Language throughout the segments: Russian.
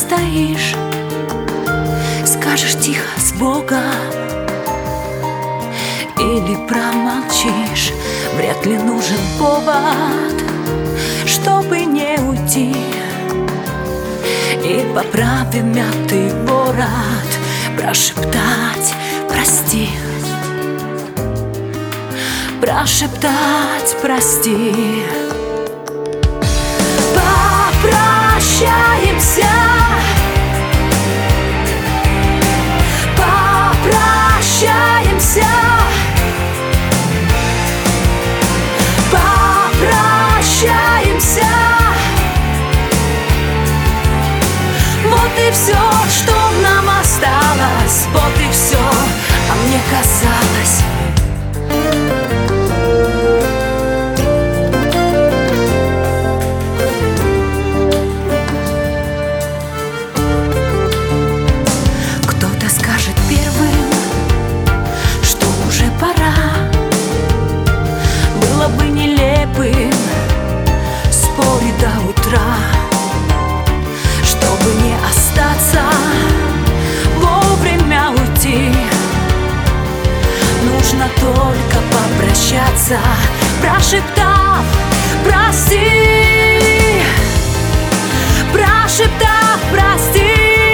постоишь, скажешь тихо с Богом или промолчишь. Вряд ли нужен повод, чтобы не уйти. И поправив мятый ворот, прошептать прости, прошептать прости. Попрощаемся, попрощаемся, попрощаемся. Вот и все, что нам осталось, вот и все, а мне казалось. Кто-то скажет первым, что уже пора. Было бы нелепым спорить до утра, чтобы не остаться, вовремя уйти. Нужно только попрощаться, прошептав прости, прошептав прости.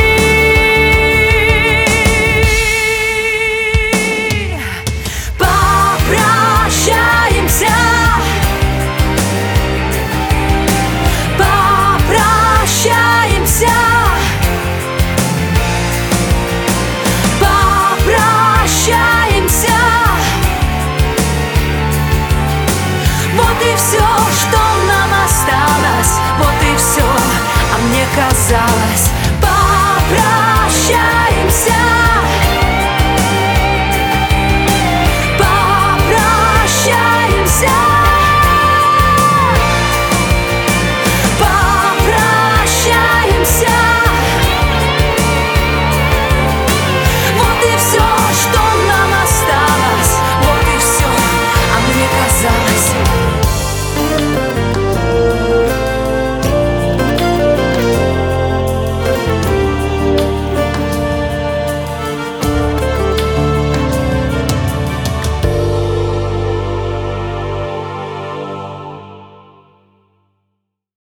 Попрощаемся, попрощаемся, попрощаемся. Вот и все, что нам осталось, вот и все, а мне казалось.